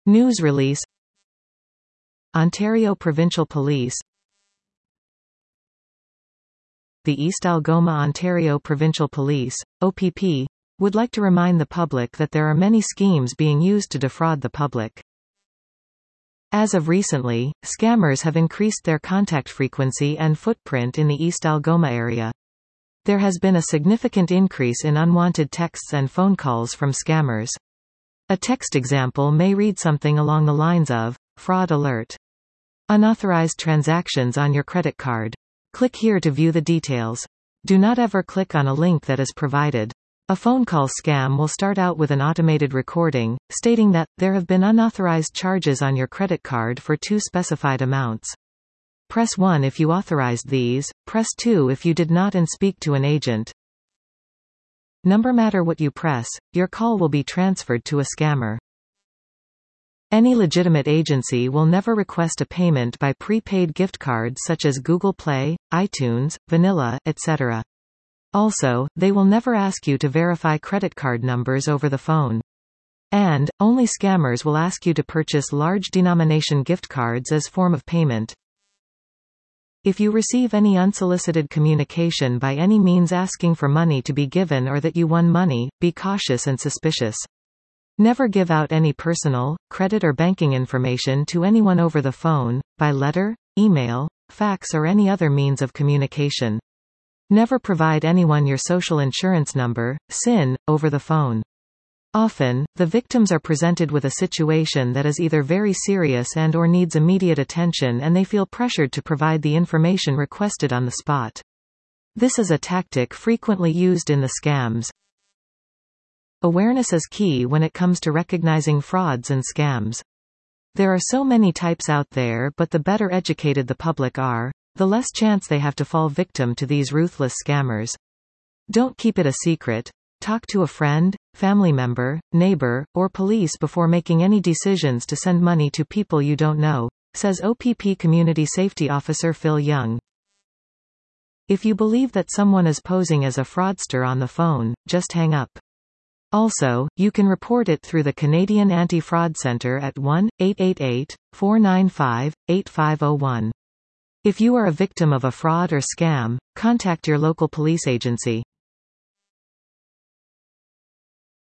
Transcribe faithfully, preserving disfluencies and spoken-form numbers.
News release. Ontario Provincial Police. The East Algoma Ontario Provincial Police, O P P, would like to remind the public that there are many schemes being used to defraud the public. As of recently, scammers have increased their contact frequency and footprint in the East Algoma area. There has been a significant increase in unwanted texts and phone calls from scammers. A text example may read something along the lines of, "Fraud alert. Unauthorized transactions on your credit card. Click here to view the details. Do not ever click on a link that is provided." A phone call scam will start out with an automated recording, stating that, there have been unauthorized charges on your credit card for two specified amounts. Press one if you authorized these, press two if you did not, and speak to an agent. No matter what you press, your call will be transferred to a scammer. Any legitimate agency will never request a payment by prepaid gift cards such as Google Play, iTunes, Vanilla, et cetera. Also, they will never ask you to verify credit card numbers over the phone. And, only scammers will ask you to purchase large denomination gift cards as form of payment. If you receive any unsolicited communication by any means asking for money to be given or that you won money, be cautious and suspicious. Never give out any personal, credit or banking information to anyone over the phone, by letter, email, fax or any other means of communication. Never provide anyone your social insurance number, S I N, over the phone. Often, the victims are presented with a situation that is either very serious and or needs immediate attention, and they feel pressured to provide the information requested on the spot. This is a tactic frequently used in the scams. Awareness is key when it comes to recognizing frauds and scams. There are so many types out there, but the better educated the public are, the less chance they have to fall victim to these ruthless scammers. Don't keep it a secret. Talk to a friend, family member, neighbor, or police before making any decisions to send money to people you don't know, says O P P Community Safety Officer Phil Young. If you believe that someone is posing as a fraudster on the phone, just hang up. Also, you can report it through the Canadian Anti-Fraud Centre at one eight eight eight, four nine five, eight five zero one. If you are a victim of a fraud or scam, contact your local police agency.